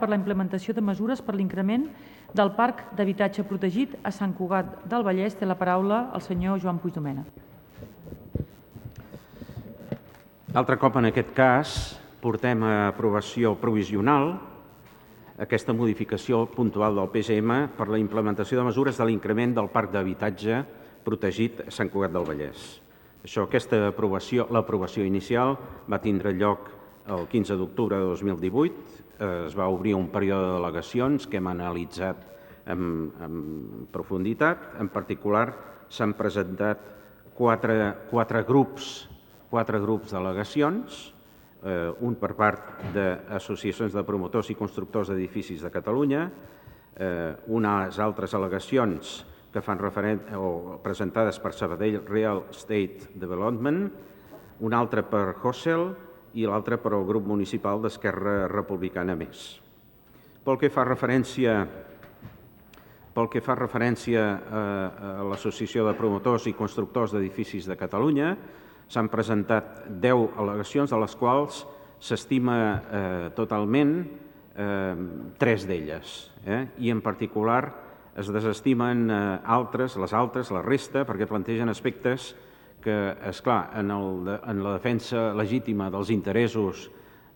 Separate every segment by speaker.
Speaker 1: per la implementació de mesures per l'increment del parc d'habitatge protegit a Sant Cugat del Vallès. Té la paraula el senyor Joan Puigdomènech.
Speaker 2: Altre cop, en aquest cas, portem a aprovació provisional aquesta modificació puntual del PGM per la implementació de mesures de l'increment del parc d'habitatge protegit a Sant Cugat del Vallès. L'aprovació inicial va tindre lloc el 15 d'octubre de 2018. Es va obrir un període de delegacions que hem analitzat en profunditat. En particular, s'han presentat quatre grups d'al·legacions, un per part d'associacions de promotors i constructors d'edificis de Catalunya, unes altres al·legacions que fan referència o presentades per Sabadell Real Estate Development, una altra per Hossel i l'altra per al grup municipal d'Esquerra Republicana Més. Pel que fa referència a l'Associació de Promotors i Constructors d'Edificis de Catalunya, s'han presentat 10 al·legacions, de les quals s'estima totalment 3 d'elles, i en particular es desestimen la resta, perquè plantegen aspectes que, esclar, en la defensa legítima dels interessos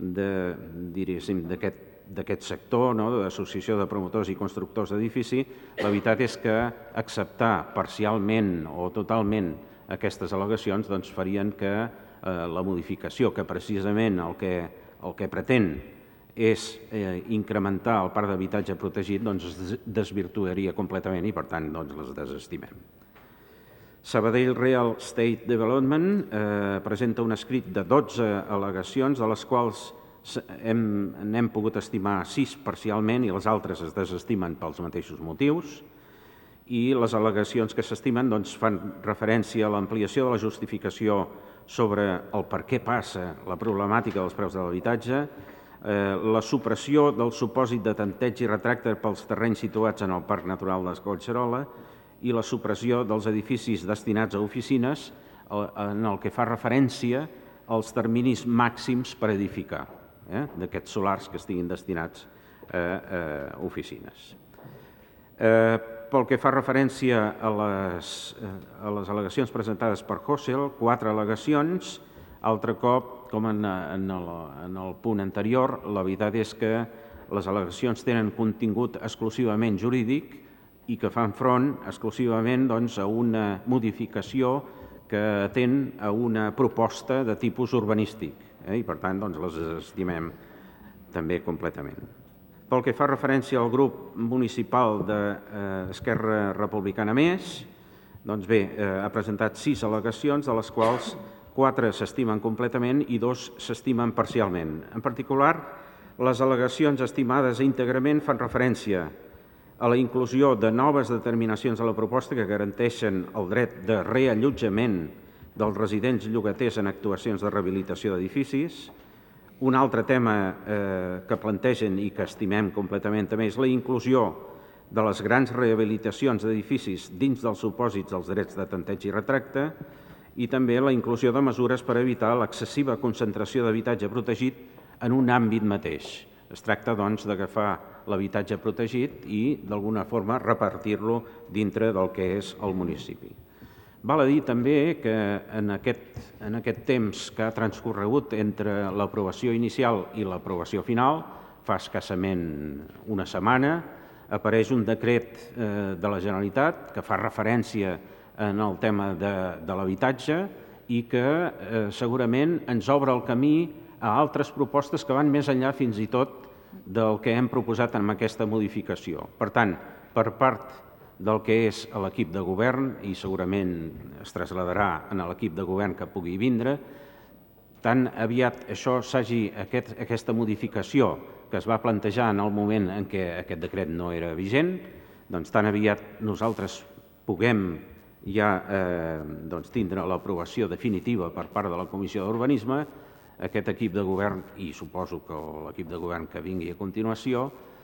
Speaker 2: d'aquest sector, d'associació de promotors i constructors d'edifici, la veritat és que acceptar parcialment o totalment aquestes al·legacions farien que la modificació, que precisament el que pretén és incrementar el parc d'habitatge protegit, es desvirtuaria completament i, per tant, les desestimem. Sabadell Real Estate Development presenta un escrit de 12 al·legacions, de les quals n'hem pogut estimar 6 parcialment i les altres es desestimen pels mateixos motius. I les al·legacions que s'estimen fan referència a l'ampliació de la justificació sobre el per què passa la problemàtica dels preus de l'habitatge, la supressió del supòsit de tanteig i retracte pels terrenys situats en el Parc Natural de Collserola i la supressió dels edificis destinats a oficines en el que fa referència als terminis màxims per edificar d'aquests solars que estiguin destinats a oficines. Pel que fa referència a les al·legacions presentades per Hossel, 4 al·legacions. Altre cop, com en el punt anterior, la veritat és que les al·legacions tenen contingut exclusivament jurídic i que fan front exclusivament a una modificació que atén a una proposta de tipus urbanístic i, per tant, les estimem també completament. Pel que fa referència al grup municipal d'Esquerra Republicana Més, ha presentat 6 al·legacions, de les quals 4 s'estimen completament i 2 s'estimen parcialment. En particular, les al·legacions estimades íntegrament fan referència a la inclusió de noves determinacions a la proposta que garanteixen el dret de reallotjament dels residents llogaters en actuacions de rehabilitació d'edificis. Un altre tema que plantegen i que estimem completament també és la inclusió de les grans rehabilitacions d'edificis dins dels supòsits dels drets de tanteig i retracte i també la inclusió de mesures per evitar l'excessiva concentració d'habitatge protegit en un àmbit mateix. Es tracta, d'agafar l'habitatge protegit i, d'alguna forma, repartir-lo dintre del que és el municipi. Val a dir també que en aquest temps que ha transcorregut entre l'aprovació inicial i l'aprovació final, fa escassament una setmana, apareix un decret de la Generalitat que fa referència en el tema de l'habitatge i que segurament ens obre el camí a altres propostes que van més enllà fins i tot del que hem proposat en aquesta modificació. Per tant, per part del que és l'equip de govern, i segurament es traslladarà en l'equip de govern que pugui vindre, tan aviat aquesta modificació que es va plantejar en el moment en què aquest decret no era vigent, tan aviat nosaltres puguem ja tindre l'aprovació definitiva per part de la Comissió d'Urbanisme, aquest equip de govern, i suposo que l'equip de govern que vingui a continuació,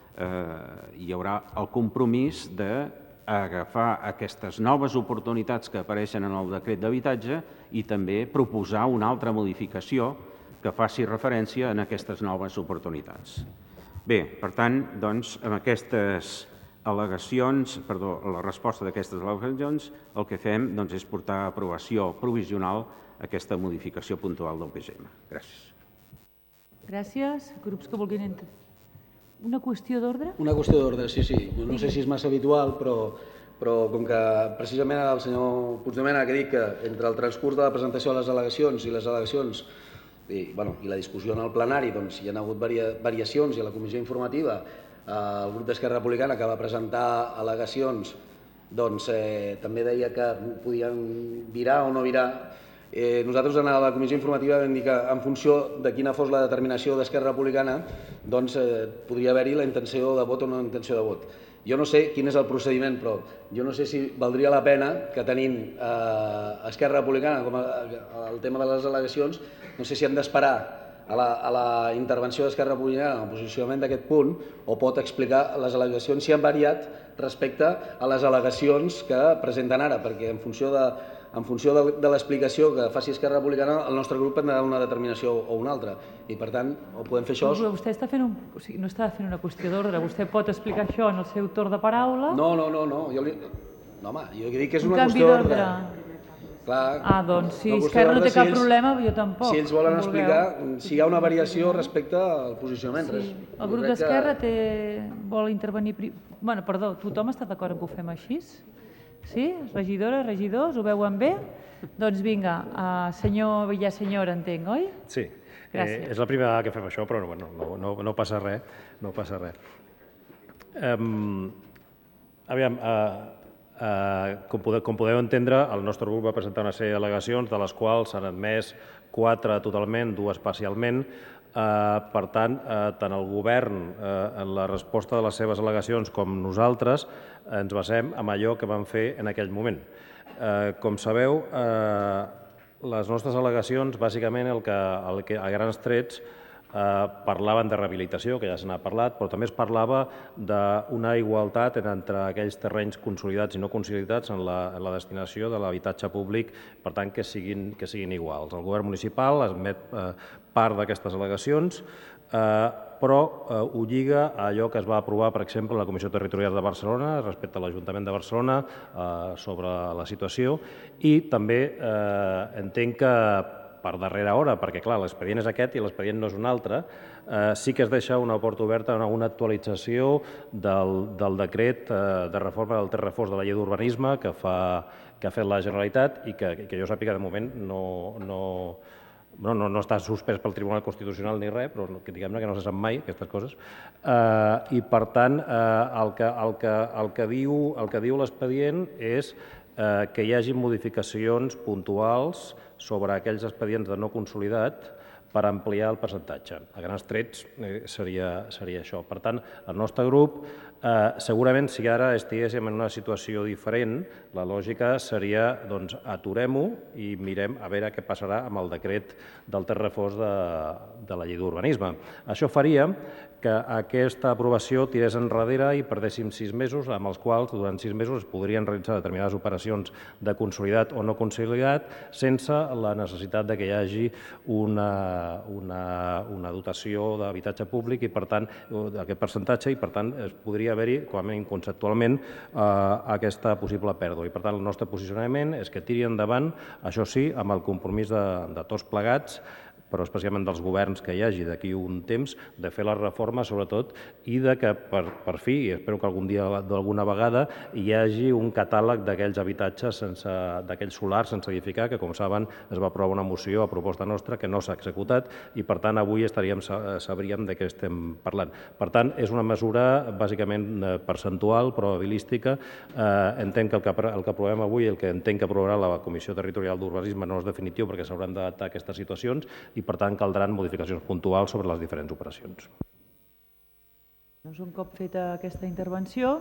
Speaker 2: hi haurà el compromís d'agafar aquestes noves oportunitats que apareixen en el decret d'habitatge i també proposar una altra modificació que faci referència a aquestes noves oportunitats. Bé, per tant, doncs, amb aquestes al·legacions, perdó, la resposta d'aquestes al·legacions, el que fem doncs, és portar a aprovació provisional aquesta modificació puntual del PGM. Gràcies.
Speaker 1: Gràcies. Grups que vulguin... Una qüestió d'ordre?
Speaker 3: Una qüestió d'ordre, sí. No sé si és massa habitual, però com que precisament el senyor Puigdomènech ha dit que entre el transcurs de la presentació de les al·legacions i les al·legacions i la discussió en el plenari hi ha hagut variacions i a la comissió informativa el grup d'Esquerra Republicana que va presentar al·legacions també deia que podien virar o no virar. Nosaltres a la comissió informativa vam dir que en funció de quina fos la determinació d'Esquerra Republicana podria haver-hi la intenció de vot o no intenció de vot. Jo no sé quin és el procediment, però jo no sé si valdria la pena que tenint Esquerra Republicana com el tema de les al·legacions, no sé si hem d'esperar a la intervenció d'Esquerra Republicana en el posicionament d'aquest punt o pot explicar les al·legacions si han variat respecte a les al·legacions que presenten ara, perquè en funció de l'explicació que faci Esquerra Republicana, el nostre grup prendrà una determinació o una altra. I, per tant, o podem fer això...
Speaker 1: Vostè està fent no està fent una qüestió d'ordre. Vostè pot explicar això en el seu torn de paraula?
Speaker 3: No. Home, jo dic que és una qüestió d'ordre.
Speaker 1: Doncs si Esquerra no té cap problema, jo tampoc.
Speaker 3: Si ells volen explicar si hi ha una variació respecte al posicionament.
Speaker 1: El grup d'Esquerra vol intervenir... Perdó, tothom està d'acord que ho fem així? Sí? Regidores, regidors, ho veuen bé? Doncs vinga, senyor Villaseñor, entenc, oi?
Speaker 4: Sí, és la primera vegada que fem això, però no passa res. No passa res. Aviam, com podeu entendre, el nostre grup va presentar una sèrie d'al·legacions, de les quals s'han admès 4 totalment, 2 parcialment. Per tant, tant el govern en la resposta de les seves al·legacions com nosaltres ens basem en allò que vam fer en aquell moment. Com sabeu, les nostres al·legacions, bàsicament, a grans trets, parlaven de rehabilitació, que ja se n'ha parlat, però també es parlava d'una igualtat entre aquells terrenys consolidats i no consolidats en la destinació de l'habitatge públic, per tant, que siguin iguals. El govern municipal admet part d'aquestes al·legacions, però ho lliga a allò que es va aprovar, per exemple, a la Comissió Territorial de Barcelona respecte a l'Ajuntament de Barcelona sobre la situació, i també entenc que per darrera hora, perquè clar, l'expedient és aquest i l'expedient no és un altre, sí que es deixa una porta oberta a una actualització del decret de reforma del text refós de la llei d'urbanisme que ha fet la Generalitat i que jo sàpiga de moment no està suspès pel Tribunal Constitucional ni res, però diguem-ne que no se sap mai aquestes coses. I per tant, el que diu l'expedient és que hi hagi modificacions puntuals sobre aquells expedients de no consolidat per ampliar el percentatge. A grans trets seria això. Per tant, el nostre grup, segurament si ara estiguéssim en una situació diferent, la lògica seria, doncs, aturem-ho i mirem a veure què passarà amb el decret del text refós de la llei d'urbanisme. Això faria que aquesta aprovació tirés enrere i perdéssim 6 mesos, amb els quals durant 6 mesos es podrien realitzar determinades operacions de consolidat o no consolidat sense la necessitat que hi hagi una dotació d'habitatge públic i, per tant, aquest percentatge, i, per tant, es podria haver-hi, com a mínim conceptualment, aquesta possible pèrdua. I, per tant, el nostre posicionament és que tiri endavant, això sí, amb el compromís de tots plegats, però especialment dels governs que hi hagi d'aquí un temps, de fer la reforma, sobretot, i de que, per fi, i espero que algun dia, d'alguna vegada, hi hagi un catàleg d'aquells habitatges, d'aquells solars sense edificar, que, com saben, es va aprovar una moció a proposta nostra que no s'ha executat i, per tant, avui sabríem de què estem parlant. Per tant, és una mesura bàsicament percentual, probabilística. Entenc que el que aprovem avui, el que entenc que aprovarà la Comissió Territorial d'Urbanisme, no és definitiu perquè s'hauran d'adaptar aquestes situacions i, per tant, caldran modificacions puntuals sobre les diferents operacions.
Speaker 1: Un cop feta aquesta intervenció,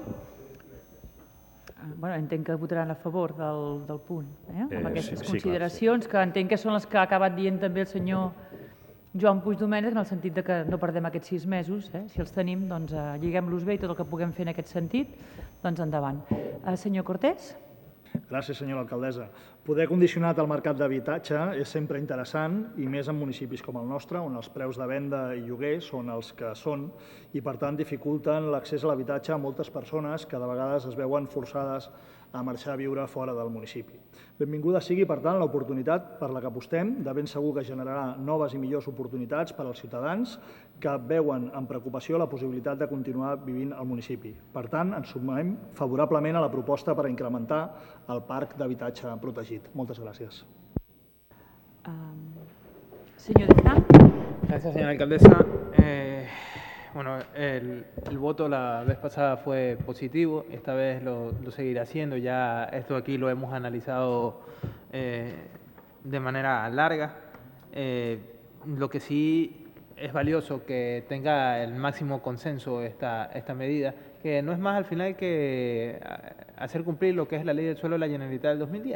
Speaker 1: entenc que votaran a favor del punt, amb aquestes consideracions, que entenc que són les que ha acabat dient també el senyor Joan Puigdomènech, en el sentit que no perdem aquests 6 mesos, si els tenim, doncs lliguem-los bé i tot el que puguem fer en aquest sentit, doncs endavant. Senyor Cortés?
Speaker 5: Gràcies, senyora alcaldessa. Poder condicionat al mercat d'habitatge és sempre interessant i més en municipis com el nostre, on els preus de venda i lloguer són els que són i, per tant, dificulten l'accés a l'habitatge a moltes persones que de vegades es veuen forçades a marxar a viure fora del municipi. Benvinguda sigui, per tant, l'oportunitat per la que apostem, de ben segur que generarà noves i millors oportunitats per als ciutadans que veuen amb preocupació la possibilitat de continuar vivint al municipi. Per tant, ens sumem favorablement a la proposta per incrementar el parc d'habitatge protegit. Moltes gràcies.
Speaker 1: Señor Deza.
Speaker 6: Gracias, señora alcaldesa. Bueno, el voto la vez pasada fue positivo, esta vez lo seguirá siendo, ya esto aquí lo hemos analizado de manera larga. Lo que sí es valioso que tenga el máximo consenso esta medida, que no es más al final que hacer cumplir lo que es la Ley del Suelo de la Generalitat del 2010.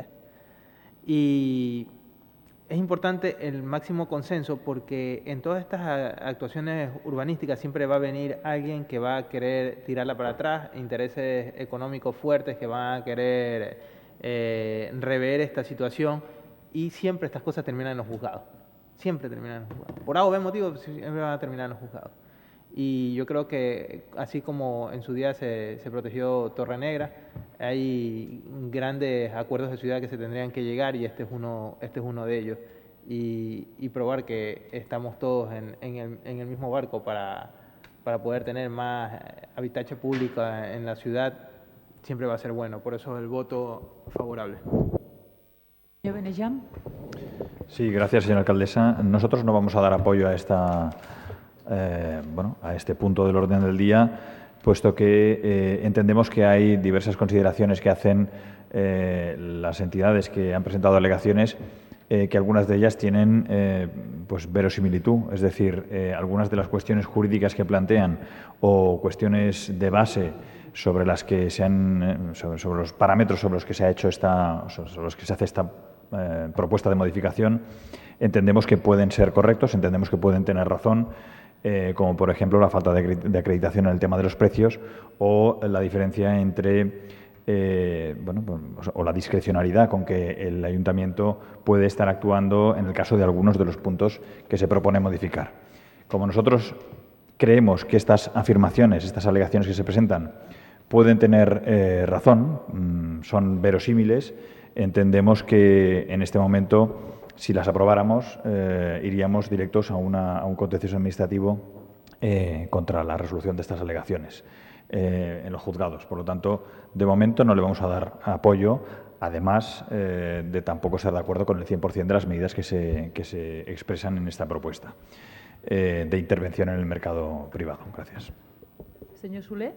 Speaker 6: Y es importante el máximo consenso porque en todas estas actuaciones urbanísticas siempre va a venir alguien que va a querer tirarla para atrás, intereses económicos fuertes que van a querer rever esta situación y siempre estas cosas terminan en los juzgados. Siempre terminan en los juzgados. Por algo motivo siempre van a terminar en los juzgados. Y yo creo que así como en su día se protegió Torre Negra, hay grandes acuerdos de ciudad que se tendrían que llegar y este es uno de ellos. Y probar que estamos todos en el mismo barco para poder tener más habitatge público en la ciudad siempre va a ser bueno. Por eso el voto favorable.
Speaker 1: Señor Benejam.
Speaker 7: Sí, gracias, señora alcaldesa. Nosotros no vamos a dar apoyo a este punto del orden del día, puesto que entendemos que hay diversas consideraciones que hacen las entidades que han presentado alegaciones, que algunas de ellas tienen verosimilitud, es decir, algunas de las cuestiones jurídicas que plantean o cuestiones de base sobre las que sobre los parámetros sobre los que se ha hecho sobre los que se hace esta propuesta de modificación, entendemos que pueden ser correctos, entendemos que pueden tener razón, como por ejemplo la falta de acreditación en el tema de los precios o la diferencia entre o la discrecionalidad con que el ayuntamiento puede estar actuando en el caso de algunos de los puntos que se propone modificar. Como nosotros creemos que estas afirmaciones, estas alegaciones que se presentan pueden tener razón, son verosímiles, entendemos que en este momento, si las aprobáramos, iríamos directos a un contencioso administrativo contra la resolución de estas alegaciones en los juzgados. Por lo tanto, de momento no le vamos a dar apoyo, además de tampoco estar de acuerdo con el 100% de las medidas que se expresan en esta propuesta de intervención en el mercado privado. Gracias.
Speaker 1: Senyor Soler.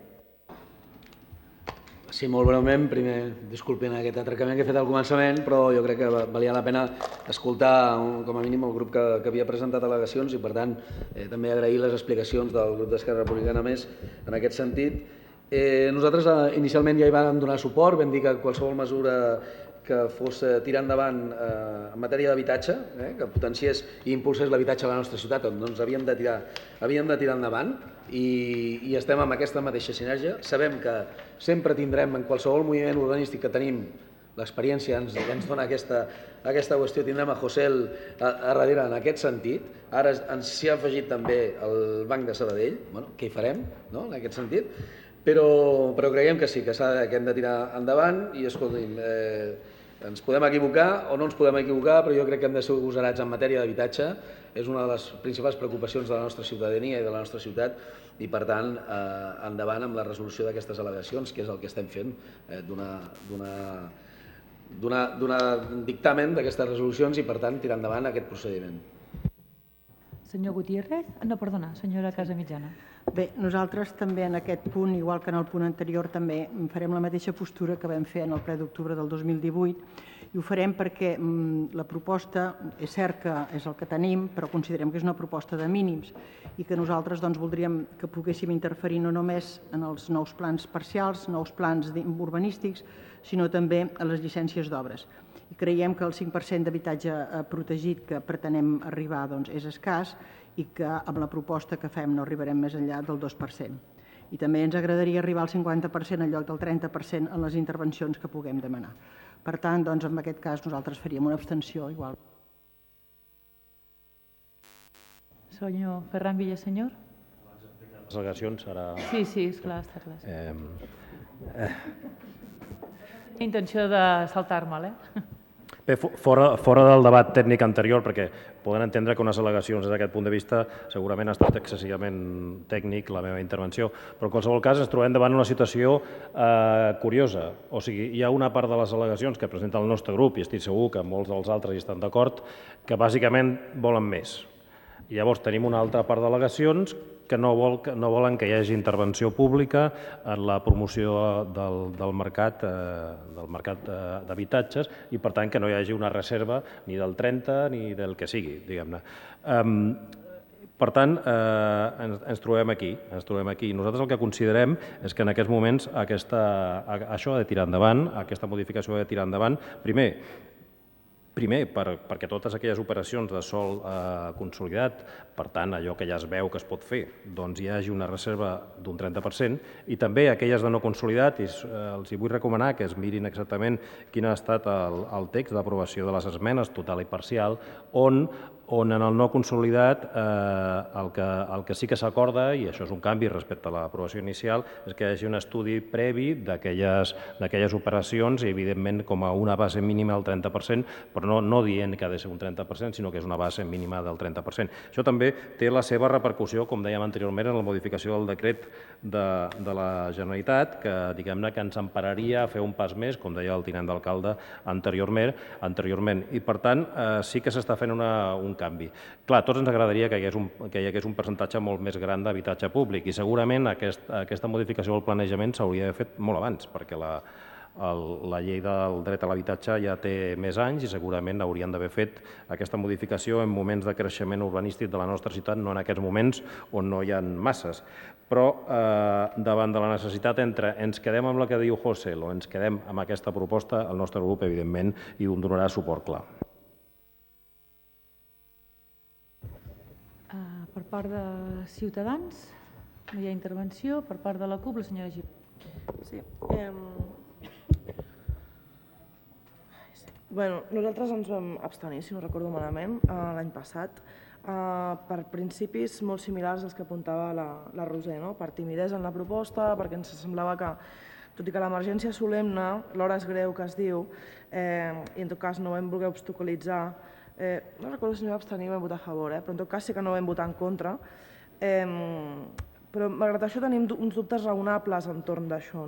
Speaker 3: Sí, molt breument. Primer, disculpin aquest atracament que he fet al començament, però jo crec que valia la pena escoltar, com a mínim, el grup que havia presentat al·legacions i, per tant, també agrair les explicacions del grup d'Esquerra Republicana Més en aquest sentit. Nosaltres inicialment ja hi vam donar suport, vam dir que qualsevol mesura que fos tirar endavant en matèria d'habitatge, que potenciés i impulsés l'habitatge a la nostra ciutat, doncs havíem de tirar endavant i estem amb aquesta mateixa sinergia. Sabem que sempre tindrem, en qualsevol moviment urbanístic que tenim, l'experiència ens dona aquesta qüestió, tindrem a Josel a darrere en aquest sentit. Ara ens s'hi ha afegit també el Banc de Sabadell, què hi farem en aquest sentit? Però creiem que sí, que hem de tirar endavant i, escolti'm, ens podem equivocar o no ens podem equivocar, però jo crec que hem de ser agosarats en matèria d'habitatge. És una de les principals preocupacions de la nostra ciutadania i de la nostra ciutat i, per tant, endavant amb la resolució d'aquestes al·legacions, que és el que estem fent, donar dictamen d'aquestes resolucions i, per tant, tirar endavant aquest procediment.
Speaker 1: Senyor Gutiérrez? No, perdona, senyora Casamitjana.
Speaker 8: Bé, nosaltres també en aquest punt, igual que en el punt anterior, també farem la mateixa postura que vam fer en el ple d'octubre del 2018 i ho farem perquè la proposta és cert que és el que tenim, però considerem que és una proposta de mínims i que nosaltres voldríem que poguéssim interferir no només en els nous plans parcials, nous plans urbanístics, sinó també a les llicències d'obres. I creiem que el 5% d'habitatge protegit que pretenem arribar és escàs i que amb la proposta que fem no arribarem més enllà del 2%. I també ens agradaria arribar al 50% en lloc del 30% en les intervencions que puguem demanar. Per tant, doncs, en aquest cas nosaltres faríem una abstenció igual.
Speaker 1: Senyor Ferran Villasenyor.
Speaker 4: Les al·legacions serà...
Speaker 1: Sí, esclar, està clar. Intenció de saltar-me'l,
Speaker 4: Bé, fora del debat tècnic anterior, perquè poden entendre que unes al·legacions des d'aquest punt de vista segurament ha estat excessivament tècnic la meva intervenció, però en qualsevol cas ens trobem davant una situació curiosa. O sigui, hi ha una part de les al·legacions que presenta el nostre grup, i estic segur que molts dels altres hi estan d'acord, que bàsicament volen més. I llavors tenim una altra part d'al·legacions que no volen que hi hagi intervenció pública en la promoció del mercat d'habitatges i, per tant, que no hi hagi una reserva ni del 30 ni del que sigui, diguem-ne. Per tant, ens trobem aquí. Nosaltres el que considerem és que en aquests moments això ha de tirar endavant, aquesta modificació ha de tirar endavant, Primer, perquè totes aquelles operacions de sòl consolidat, per tant, allò que ja es veu que es pot fer, doncs hi hagi una reserva d'un 30%, i també aquelles de no consolidat, i els vull recomanar que es mirin exactament quin ha estat el text d'aprovació de les esmenes, total i parcial, on en el no consolidat el que sí que s'acorda, i això és un canvi respecte a l'aprovació inicial, és que hi hagi un estudi previ d'aquelles operacions, i evidentment com a una base mínima del 30%, però no dient que ha de ser un 30%, sinó que és una base mínima del 30%. Això també té la seva repercussió, com dèiem anteriorment, en la modificació del decret de la Generalitat, que diguem-ne que ens empararia a fer un pas més, com deia el tinent d'alcalde anteriorment. I per tant, sí que s'està fent un canvi. Clar, a tots ens agradaria que hi hagués un percentatge molt més gran d'habitatge públic, i segurament aquesta modificació del planejament s'hauria d'haver fet molt abans, perquè la llei del dret a l'habitatge ja té més anys i segurament haurien d'haver fet aquesta modificació en moments de creixement urbanístic de la nostra ciutat, no en aquests moments on no hi ha masses. Però davant de la necessitat entre ens quedem amb la que diu José o ens quedem amb aquesta proposta, el nostre grup, evidentment, hi donarà suport clar.
Speaker 1: Per part de Ciutadans, no hi ha intervenció. Per part de la CUP, la senyora Gil.
Speaker 9: Sí. Nosaltres ens vam abstenir, si no recordo malament, l'any passat, per principis molt similars als que apuntava la Roser, per timidesa en la proposta, perquè ens semblava que, tot i que l'emergència és solemne, l'hora és greu, que es diu, i en tot cas no vam voler obstaculitzar. No recordo si no vam abstenir o vam votar a favor, però en tot cas sí que no vam votar en contra. Però malgrat això tenim uns dubtes raonables entorn d'això.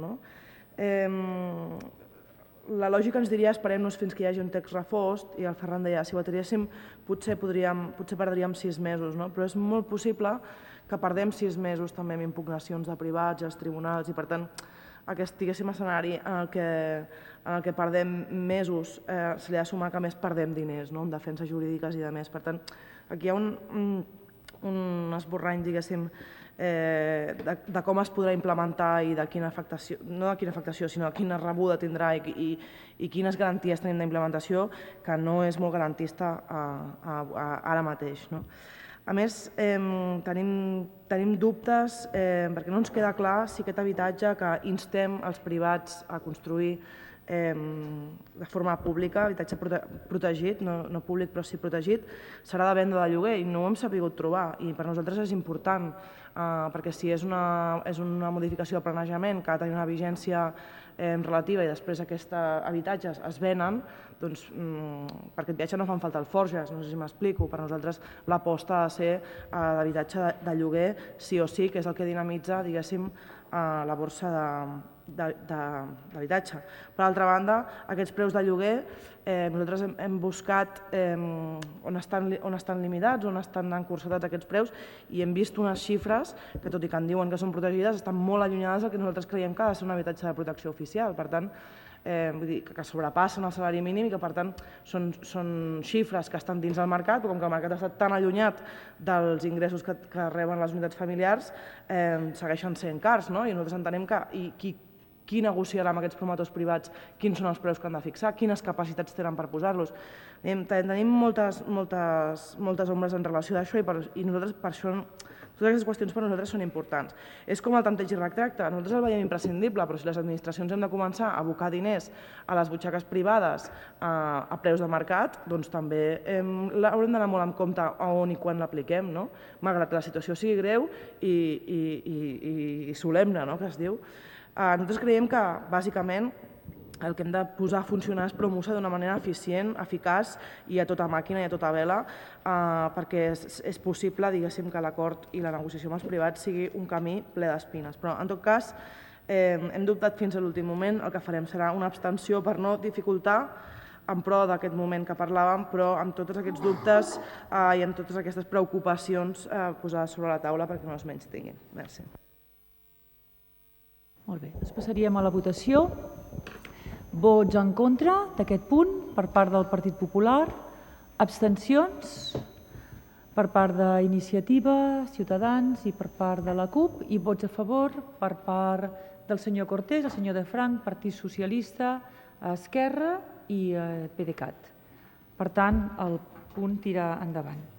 Speaker 9: La lògica ens diria esperem-nos fins que hi hagi un text refost, i el Ferran deia, si ho ateriéssim potser perdríem 6 mesos, però és molt possible que perdem 6 mesos també amb impugnacions de privats i els tribunals, i per tant aquest escenari en el que perdem mesos se li ha de sumar que més perdem diners en defenses jurídiques i de més. Per tant, aquí hi ha un esborrany, diguéssim, de com es podrà implementar i de quina afectació, no de quina afectació, sinó de quina rebuda tindrà i quines garanties tenim d'implementació, que no és molt garantista ara mateix. A més, tenim dubtes perquè no ens queda clar si aquest habitatge que instem els privats a construir de forma pública, habitatge protegit, no públic però sí protegit, serà de venda de lloguer, i no ho hem sabut trobar, i per nosaltres és important, perquè si és una modificació de planejament que ha de tenir una vigència relativa i després aquests habitatges es venen, doncs per aquest viatge no fan falta alforges, no sé si m'explico. Per nosaltres l'aposta ha de ser d'habitatge de lloguer sí o sí, que és el que dinamitza, diguéssim, la borsa d'habitatge. Per altra banda, aquests preus de lloguer, nosaltres hem buscat on estan limitats, on estan encursetats aquests preus, i hem vist unes xifres que, tot i que en diuen que són protegides, estan molt allunyades del que nosaltres creiem que ha de ser un habitatge de protecció oficial. Per tant, vull dir, que sobrepassen el salari mínim i que, per tant, són xifres que estan dins del mercat, però com que el mercat ha estat tan allunyat dels ingressos que reben les unitats familiars, segueixen sent cars, i nosaltres entenem que qui negociarà amb aquests promotors privats, quins són els preus que han de fixar, quines capacitats tenen per posar-los. Tenim moltes ombres en relació d'això, i nosaltres per això Totes aquestes qüestions per nosaltres són importants. És com el tanteig i retracte, nosaltres el veiem imprescindible, però si les administracions hem de començar a abocar diners a les butxaques privades a preus de mercat, doncs també haurem d'anar molt en compte on i quan l'apliquem, no? Malgrat que la situació sigui greu i solemne, no?, que es diu. Nosaltres creiem que, bàsicament, el que hem de posar a funcionar és promoure d'una manera eficient, eficaç i a tota màquina i a tota vela, perquè és possible, diguéssim, que l'acord i la negociació amb els privats sigui un camí ple d'espines. Però, en tot cas, hem dubtat fins a l'últim moment, el que farem serà una abstenció per no dificultar en pro d'aquest moment que parlàvem, però amb tots aquests dubtes i amb totes aquestes preocupacions posades sobre la taula perquè no es menys tinguin. Merci.
Speaker 1: Molt bé, doncs passaríem a la votació. Vots en contra d'aquest punt per part del Partit Popular, abstencions per part d'Iniciativa, Ciutadans i per part de la CUP i vots a favor per part del senyor Cortés, el senyor de Franc, Partit Socialista, Esquerra i PDeCAT. Per tant, el punt tira endavant.